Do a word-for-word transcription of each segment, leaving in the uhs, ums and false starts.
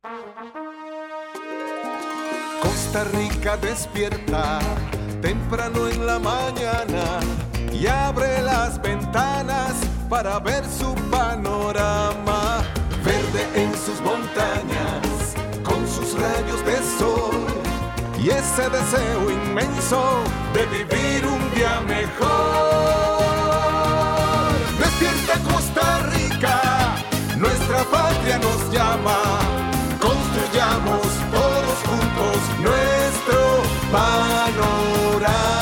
Costa Rica despierta temprano en la mañana y abre las ventanas para ver su panorama. Verde en sus montañas, con sus rayos de sol y ese deseo inmenso de vivir un día mejor. Despierta Costa Rica, nuestra patria nos llama. Construyamos todos juntos nuestro panorama.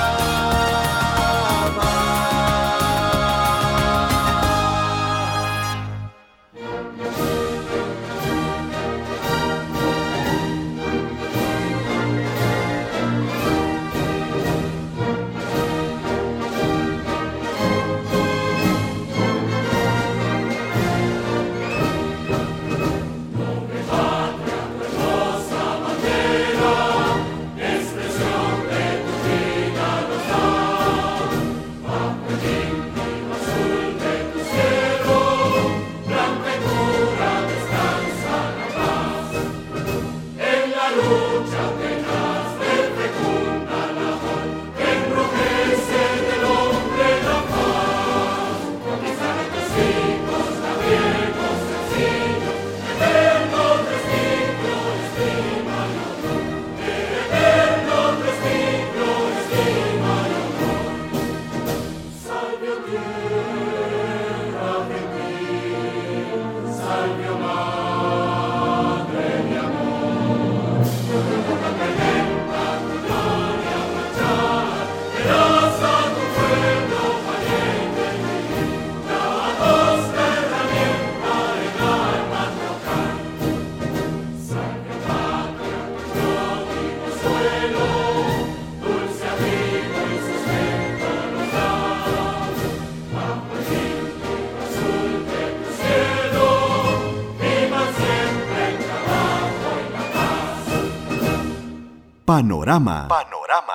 Panorama. Panorama.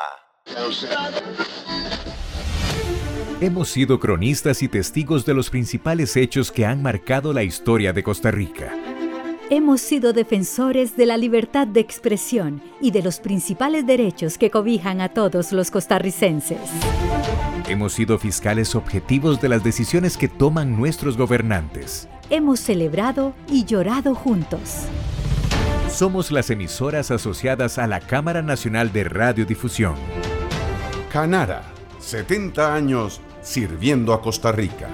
Hemos sido cronistas y testigos de los principales hechos que han marcado la historia de Costa Rica. Hemos sido defensores de la libertad de expresión y de los principales derechos que cobijan a todos los costarricenses. Hemos sido fiscales objetivos de las decisiones que toman nuestros gobernantes. Hemos celebrado y llorado juntos. Somos las emisoras asociadas a la Cámara Nacional de Radiodifusión. Canara, setenta años sirviendo a Costa Rica.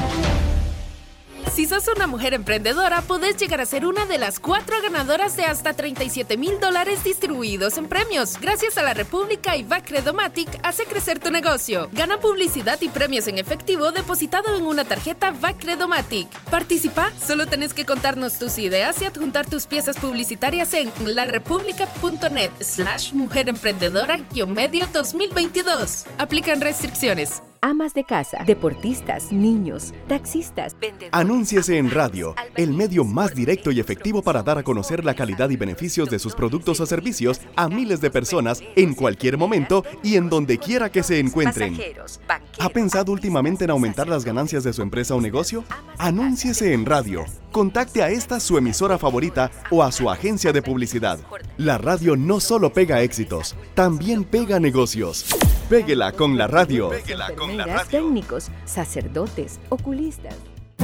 Si sos una mujer emprendedora, podés llegar a ser una de las cuatro ganadoras de hasta treinta y siete mil dólares distribuidos en premios. Gracias a la República y Bacredomatic, hace crecer tu negocio. Gana publicidad y premios en efectivo depositado en una tarjeta Bacredomatic. Participa, solo tenés que contarnos tus ideas y adjuntar tus piezas publicitarias en larepublica.net slash mujer emprendedora medio dos mil veintidós. Aplican restricciones. Amas de casa, deportistas, niños, taxistas, vendedores. Anúnciese en radio, el medio más directo y efectivo para dar a conocer la calidad y beneficios de sus productos o servicios a miles de personas en cualquier momento y en donde quiera que se encuentren. ¿Ha pensado últimamente en aumentar las ganancias de su empresa o negocio? Anúnciese en radio. Contacte a esta su emisora favorita o a su agencia de publicidad. La radio no solo pega éxitos, también pega negocios. Péguela con la radio. Péguela con la radio. Técnicos, sacerdotes, oculistas.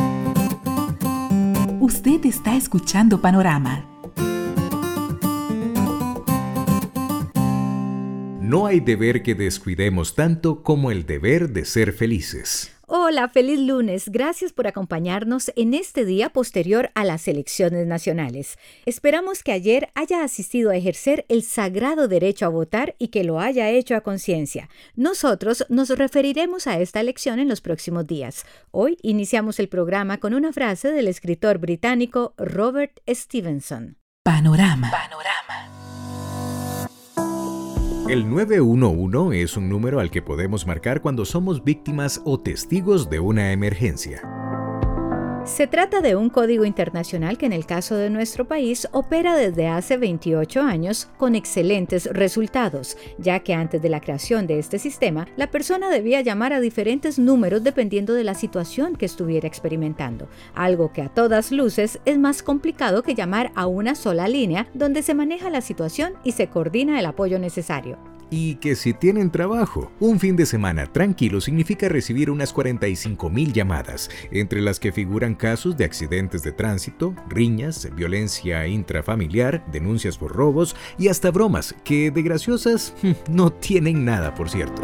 Usted está escuchando Panorama. No hay deber que descuidemos tanto como el deber de ser felices. Hola, feliz lunes. Gracias por acompañarnos en este día posterior a las elecciones nacionales. Esperamos que ayer haya asistido a ejercer el sagrado derecho a votar y que lo haya hecho a conciencia. Nosotros nos referiremos a esta elección en los próximos días. Hoy iniciamos el programa con una frase del escritor británico Robert Stevenson. Panorama. Panorama. El nueve uno uno es un número al que podemos marcar cuando somos víctimas o testigos de una emergencia. Se trata de un código internacional que en el caso de nuestro país opera desde hace veintiocho años con excelentes resultados, ya que antes de la creación de este sistema, la persona debía llamar a diferentes números dependiendo de la situación que estuviera experimentando, algo que a todas luces es más complicado que llamar a una sola línea donde se maneja la situación y se coordina el apoyo necesario. Y que si tienen trabajo, un fin de semana tranquilo significa recibir unas cuarenta y cinco mil llamadas, entre las que figuran casos de accidentes de tránsito, riñas, violencia intrafamiliar, denuncias por robos y hasta bromas, que de graciosas no tienen nada, por cierto.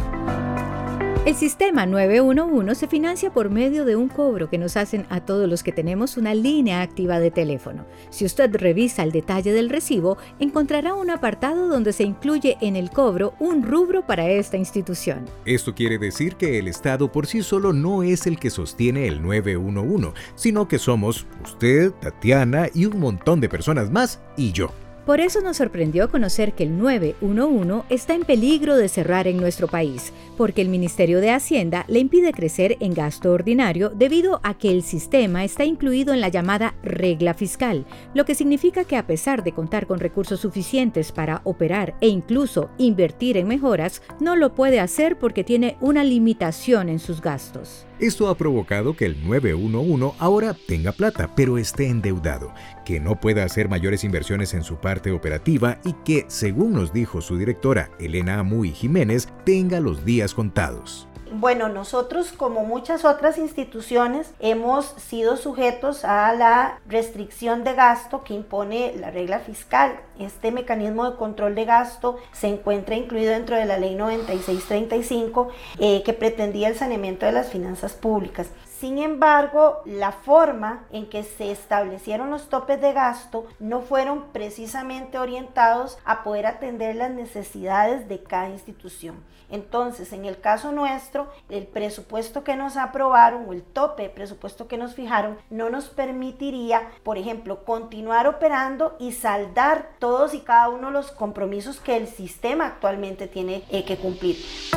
El sistema nueve uno uno se financia por medio de un cobro que nos hacen a todos los que tenemos una línea activa de teléfono. Si usted revisa el detalle del recibo, encontrará un apartado donde se incluye en el cobro un rubro para esta institución. Esto quiere decir que el Estado por sí solo no es el que sostiene el nueve uno uno, sino que somos usted, Tatiana y un montón de personas más y yo. Por eso nos sorprendió conocer que el nueve uno uno está en peligro de cerrar en nuestro país, porque el Ministerio de Hacienda le impide crecer en gasto ordinario debido a que el sistema está incluido en la llamada regla fiscal, lo que significa que a pesar de contar con recursos suficientes para operar e incluso invertir en mejoras, no lo puede hacer porque tiene una limitación en sus gastos. Esto ha provocado que el nueve uno uno ahora tenga plata, pero esté endeudado, que no pueda hacer mayores inversiones en su parte operativa y que, según nos dijo su directora Elena Amuy Jiménez, tenga los días contados. Bueno, nosotros, como muchas otras instituciones, hemos sido sujetos a la restricción de gasto que impone la regla fiscal. Este mecanismo de control de gasto se encuentra incluido dentro de la ley noventa y seis treinta y cinco, eh, que pretendía el saneamiento de las finanzas públicas. Sin embargo, la forma en que se establecieron los topes de gasto no fueron precisamente orientados a poder atender las necesidades de cada institución. Entonces, en el caso nuestro, el presupuesto que nos aprobaron o el tope de presupuesto que nos fijaron no nos permitiría, por ejemplo, continuar operando y saldar todos y cada uno de los compromisos que el sistema actualmente tiene eh, que cumplir.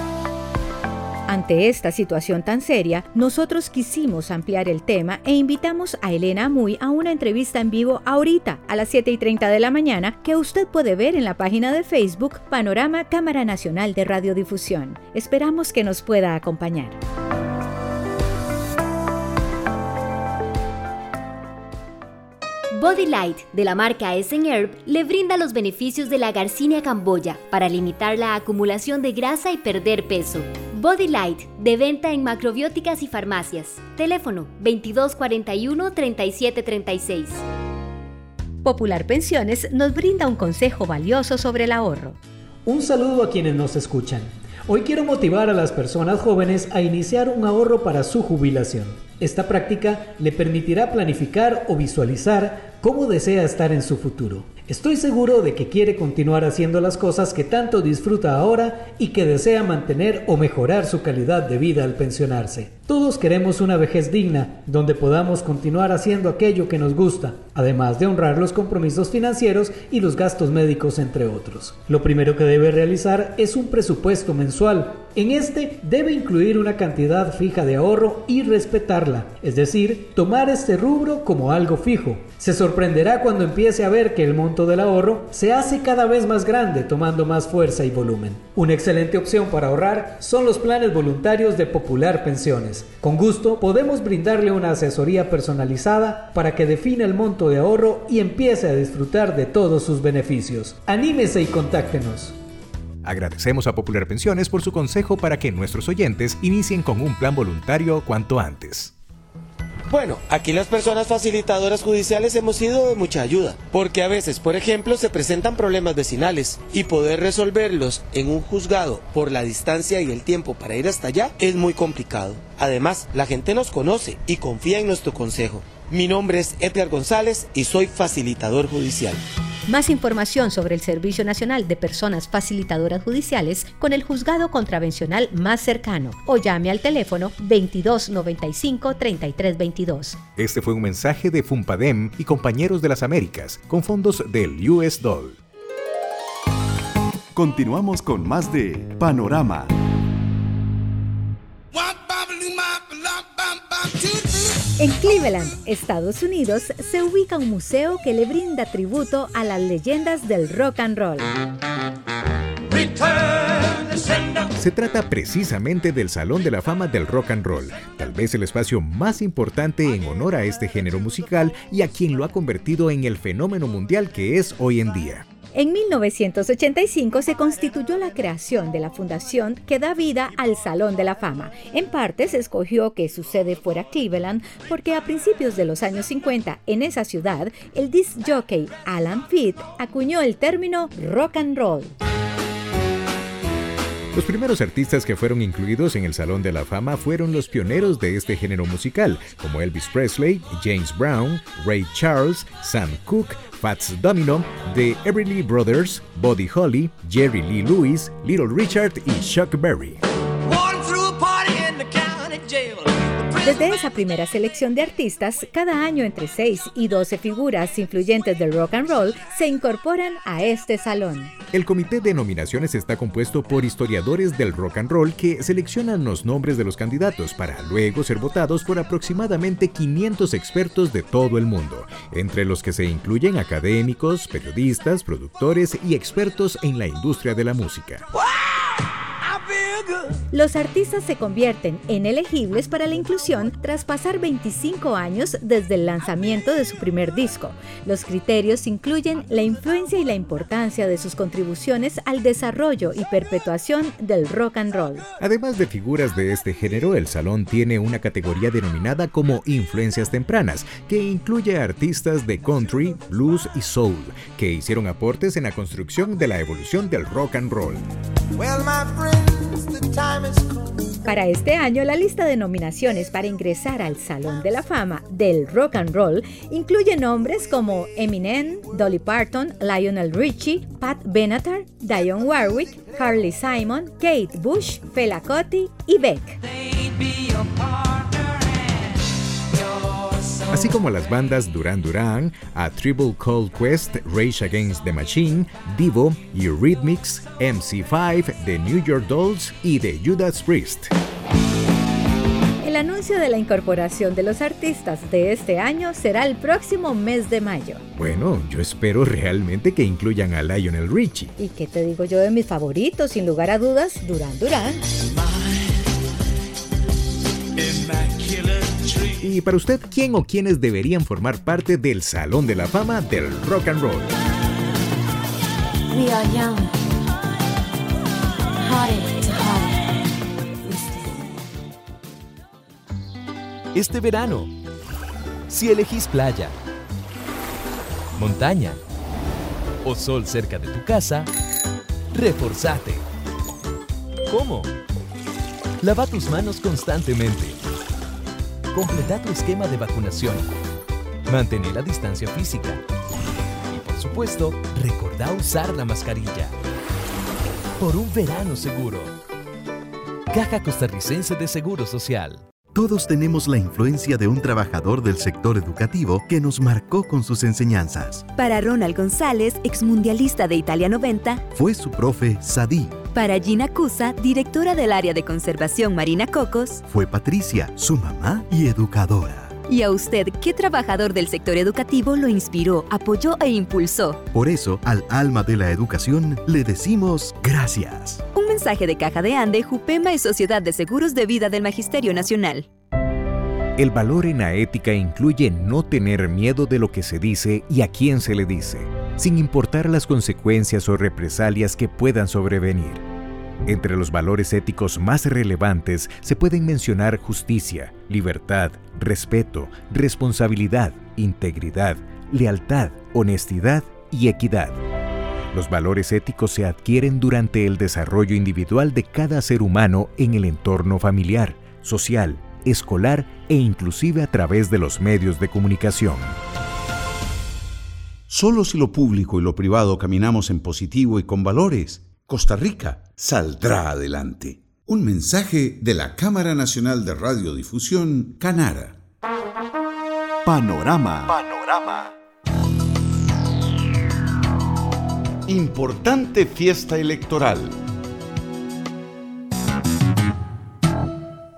Ante esta situación tan seria, nosotros quisimos ampliar el tema e invitamos a Elena Amuy a una entrevista en vivo ahorita a las siete y treinta de la mañana que usted puede ver en la página de Facebook Panorama Cámara Nacional de Radiodifusión. Esperamos que nos pueda acompañar. Body Light, de la marca Essen Herb, le brinda los beneficios de la Garcinia camboya para limitar la acumulación de grasa y perder peso. Body Light, de venta en macrobióticas y farmacias. Teléfono veintidós cuarenta y uno, treinta y siete treinta y seis. Popular Pensiones nos brinda un consejo valioso sobre el ahorro. Un saludo a quienes nos escuchan. Hoy quiero motivar a las personas jóvenes a iniciar un ahorro para su jubilación. Esta práctica le permitirá planificar o visualizar cómo desea estar en su futuro. Estoy seguro de que quiere continuar haciendo las cosas que tanto disfruta ahora y que desea mantener o mejorar su calidad de vida al pensionarse. Todos queremos una vejez digna, donde podamos continuar haciendo aquello que nos gusta, además de honrar los compromisos financieros y los gastos médicos, entre otros. Lo primero que debe realizar es un presupuesto mensual. En este debe incluir una cantidad fija de ahorro y respetarla, es decir, tomar este rubro como algo fijo. Se sorprenderá cuando empiece a ver que el monto del ahorro se hace cada vez más grande, tomando más fuerza y volumen. Una excelente opción para ahorrar son los planes voluntarios de Popular Pensiones. Con gusto podemos brindarle una asesoría personalizada para que defina el monto de ahorro y empiece a disfrutar de todos sus beneficios. Anímese y contáctenos. Agradecemos a Popular Pensiones por su consejo para que nuestros oyentes inicien con un plan voluntario cuanto antes. Bueno, aquí las personas facilitadoras judiciales hemos sido de mucha ayuda, porque a veces, por ejemplo, se presentan problemas vecinales y poder resolverlos en un juzgado por la distancia y el tiempo para ir hasta allá es muy complicado. Además, la gente nos conoce y confía en nuestro consejo. Mi nombre es Edgar González y soy facilitador judicial. Más información sobre el Servicio Nacional de Personas Facilitadoras Judiciales con el juzgado contravencional más cercano o llame al teléfono veintidós noventa y cinco, treinta y tres veintidós. Este fue un mensaje de FUNPADEM y Compañeros de las Américas con fondos del U S D O L. Continuamos con más de Panorama. What En Cleveland, Estados Unidos, se ubica un museo que le brinda tributo a las leyendas del rock and roll. Se trata precisamente del Salón de la Fama del Rock and Roll, tal vez el espacio más importante en honor a este género musical y a quien lo ha convertido en el fenómeno mundial que es hoy en día. En mil novecientos ochenta y cinco se constituyó la creación de la fundación que da vida al Salón de la Fama. En parte se escogió que su sede fuera Cleveland porque a principios de los años cincuenta en esa ciudad el disc jockey Alan Freed acuñó el término rock and roll. Los primeros artistas que fueron incluidos en el Salón de la Fama fueron los pioneros de este género musical, como Elvis Presley, James Brown, Ray Charles, Sam Cooke, Fats Domino, The Everly Brothers, Buddy Holly, Jerry Lee Lewis, Little Richard y Chuck Berry. Desde esa primera selección de artistas, cada año entre seis y doce figuras influyentes del rock and roll se incorporan a este salón. El comité de nominaciones está compuesto por historiadores del rock and roll que seleccionan los nombres de los candidatos para luego ser votados por aproximadamente quinientos expertos de todo el mundo, entre los que se incluyen académicos, periodistas, productores y expertos en la industria de la música. Los artistas se convierten en elegibles para la inclusión tras pasar veinticinco años desde el lanzamiento de su primer disco. Los criterios incluyen la influencia y la importancia de sus contribuciones al desarrollo y perpetuación del rock and roll. Además de figuras de este género, el salón tiene una categoría denominada como influencias tempranas, que incluye a artistas de country, blues y soul, que hicieron aportes en la construcción de la evolución del rock and roll. Well, my friends, the time has come. Para este año, la lista de nominaciones para ingresar al Salón de la Fama del Rock and Roll incluye nombres como Eminem, Dolly Parton, Lionel Richie, Pat Benatar, Dionne Warwick, Carly Simon, Kate Bush, Fela Kuti y Beck. Así como las bandas Duran Duran, A Tribe Called Quest, Rage Against the Machine, Devo, Eurythmics, M C cinco, The New York Dolls y The Judas Priest. El anuncio de la incorporación de los artistas de este año será el próximo mes de mayo. Bueno, yo espero realmente que incluyan a Lionel Richie. ¿Y qué te digo yo de mis favoritos? Sin lugar a dudas, Duran Duran. Y para usted, ¿quién o quiénes deberían formar parte del Salón de la Fama del Rock and Roll? We are young. Hearted to heart. Este verano, si elegís playa, montaña o sol cerca de tu casa, reforzate. ¿Cómo? Lava tus manos constantemente. Completa tu esquema de vacunación. Mantén la distancia física. Y por supuesto, recordá usar la mascarilla. Por un verano seguro. Caja Costarricense de Seguro Social. Todos tenemos la influencia de un trabajador del sector educativo que nos marcó con sus enseñanzas. Para Ronald González, exmundialista de Italia noventa, fue su profe Sadí. Para Gina Cusa, directora del área de conservación Marina Cocos, fue Patricia, su mamá y educadora. ¿Y a usted qué trabajador del sector educativo lo inspiró, apoyó e impulsó? Por eso, al alma de la educación le decimos gracias. Un mensaje de Caja de Ande, Jupema y Sociedad de Seguros de Vida del Magisterio Nacional. El valor en la ética incluye no tener miedo de lo que se dice y a quién se le dice, sin importar las consecuencias o represalias que puedan sobrevenir. Entre los valores éticos más relevantes se pueden mencionar justicia, libertad, respeto, responsabilidad, integridad, lealtad, honestidad y equidad. Los valores éticos se adquieren durante el desarrollo individual de cada ser humano en el entorno familiar, social, escolar e inclusive a través de los medios de comunicación. Solo si lo público y lo privado caminamos en positivo y con valores, Costa Rica saldrá adelante. Un mensaje de la Cámara Nacional de Radiodifusión, Canara. Panorama. Panorama. Importante fiesta electoral. Hemos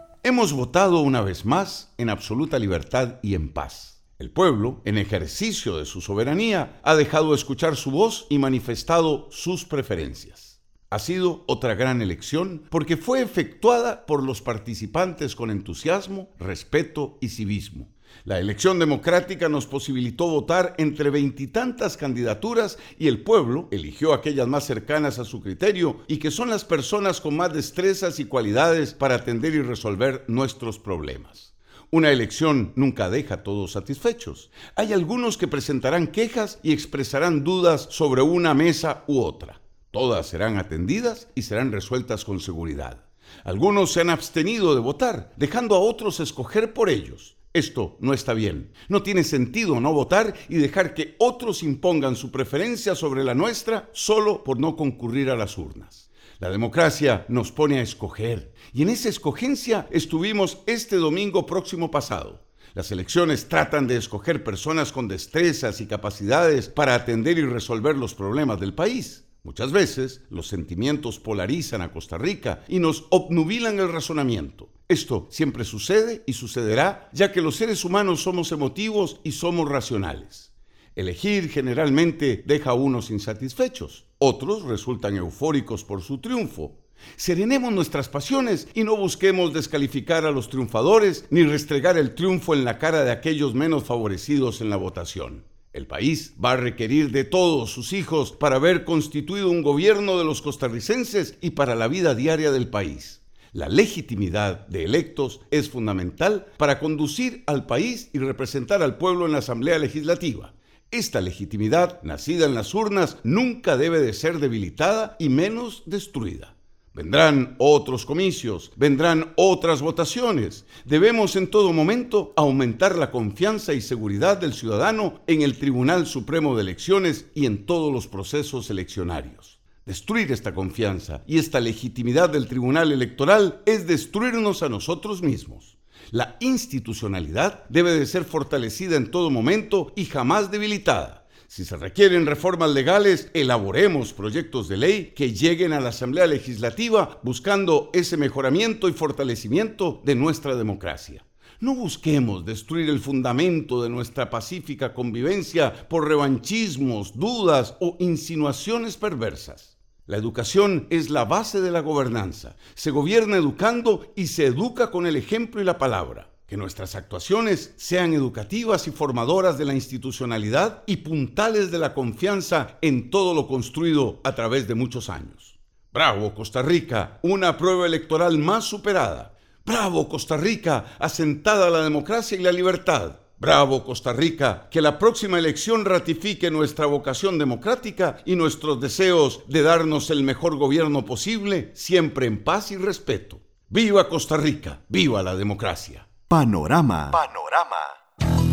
hemos votado una vez más en absoluta libertad y en paz. El pueblo, en ejercicio de su soberanía, ha dejado escuchar su voz y manifestado sus preferencias. Ha sido otra gran elección porque fue efectuada por los participantes con entusiasmo, respeto y civismo. La elección democrática nos posibilitó votar entre veintitantas candidaturas y el pueblo eligió aquellas más cercanas a su criterio y que son las personas con más destrezas y cualidades para atender y resolver nuestros problemas. Una elección nunca deja a todos satisfechos. Hay algunos que presentarán quejas y expresarán dudas sobre una mesa u otra. Todas serán atendidas y serán resueltas con seguridad. Algunos se han abstenido de votar, dejando a otros escoger por ellos. Esto no está bien. No tiene sentido no votar y dejar que otros impongan su preferencia sobre la nuestra solo por no concurrir a las urnas. La democracia nos pone a escoger y en esa escogencia estuvimos este domingo próximo pasado. Las elecciones tratan de escoger personas con destrezas y capacidades para atender y resolver los problemas del país. Muchas veces los sentimientos polarizan a Costa Rica y nos obnubilan el razonamiento. Esto siempre sucede y sucederá, ya que los seres humanos somos emotivos y somos racionales. Elegir generalmente deja a unos insatisfechos, otros resultan eufóricos por su triunfo. Serenemos nuestras pasiones y no busquemos descalificar a los triunfadores ni restregar el triunfo en la cara de aquellos menos favorecidos en la votación. El país va a requerir de todos sus hijos para ver constituido un gobierno de los costarricenses y para la vida diaria del país. La legitimidad de electos es fundamental para conducir al país y representar al pueblo en la Asamblea Legislativa. Esta legitimidad, nacida en las urnas, nunca debe de ser debilitada y menos destruida. Vendrán otros comicios, vendrán otras votaciones. Debemos en todo momento aumentar la confianza y seguridad del ciudadano en el Tribunal Supremo de Elecciones y en todos los procesos eleccionarios. Destruir esta confianza y esta legitimidad del Tribunal Electoral es destruirnos a nosotros mismos. La institucionalidad debe de ser fortalecida en todo momento y jamás debilitada. Si se requieren reformas legales, elaboremos proyectos de ley que lleguen a la Asamblea Legislativa buscando ese mejoramiento y fortalecimiento de nuestra democracia. No busquemos destruir el fundamento de nuestra pacífica convivencia por revanchismos, dudas o insinuaciones perversas. La educación es la base de la gobernanza. Se gobierna educando y se educa con el ejemplo y la palabra. Que nuestras actuaciones sean educativas y formadoras de la institucionalidad y puntales de la confianza en todo lo construido a través de muchos años. ¡Bravo, Costa Rica! Una prueba electoral más superada. ¡Bravo, Costa Rica! Asentada la democracia y la libertad. ¡Bravo, Costa Rica! Que la próxima elección ratifique nuestra vocación democrática y nuestros deseos de darnos el mejor gobierno posible, siempre en paz y respeto. ¡Viva Costa Rica! ¡Viva la democracia! Panorama. Panorama.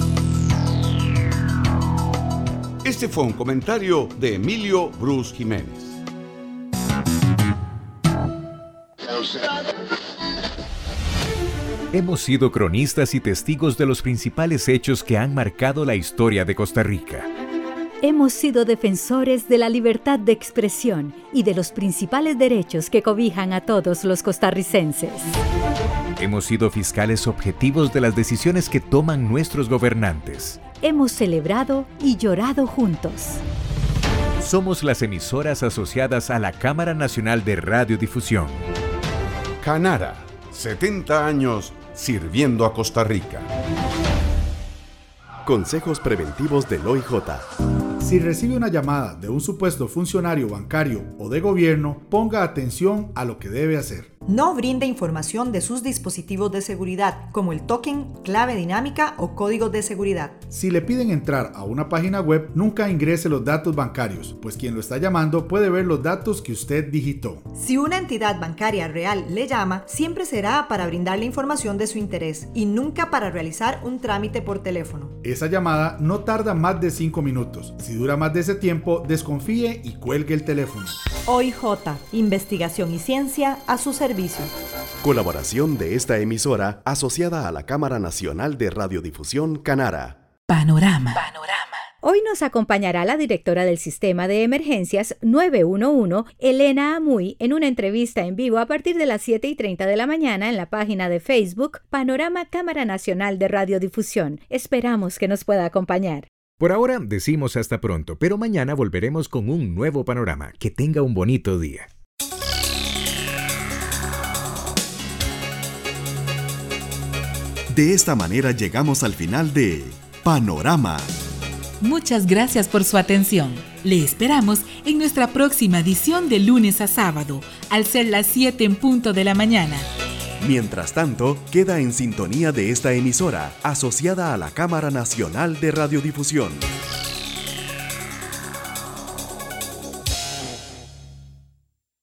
Este fue un comentario de Emilio Bruce Jiménez. Hemos sido cronistas y testigos de los principales hechos que han marcado la historia de Costa Rica. Hemos sido defensores de la libertad de expresión y de los principales derechos que cobijan a todos los costarricenses. Hemos sido fiscales objetivos de las decisiones que toman nuestros gobernantes. Hemos celebrado y llorado juntos. Somos las emisoras asociadas a la Cámara Nacional de Radiodifusión. Canara, setenta años sirviendo a Costa Rica. Consejos preventivos del O I J. Si recibe una llamada de un supuesto funcionario bancario o de gobierno, ponga atención a lo que debe hacer. No brinde información de sus dispositivos de seguridad, como el token, clave dinámica o códigos de seguridad. Si le piden entrar a una página web, nunca ingrese los datos bancarios, pues quien lo está llamando puede ver los datos que usted digitó. Si una entidad bancaria real le llama, siempre será para brindarle información de su interés y nunca para realizar un trámite por teléfono. Esa llamada no tarda más de cinco minutos. Si dura más de ese tiempo, desconfíe y cuelgue el teléfono. O I J, investigación y ciencia a su servicio. Colaboración de esta emisora asociada a la Cámara Nacional de Radiodifusión Canara. Panorama. Panorama. Hoy nos acompañará la directora del Sistema de Emergencias nueve uno uno, Elena Amuy, en una entrevista en vivo a partir de las siete y treinta de la mañana en la página de Facebook Panorama Cámara Nacional de Radiodifusión. Esperamos que nos pueda acompañar. Por ahora decimos hasta pronto, pero mañana volveremos con un nuevo panorama. Que tenga un bonito día. De esta manera llegamos al final de Panorama. Muchas gracias por su atención. Le esperamos en nuestra próxima edición de lunes a sábado, al ser las siete en punto de la mañana. Mientras tanto, queda en sintonía de esta emisora, asociada a la Cámara Nacional de Radiodifusión.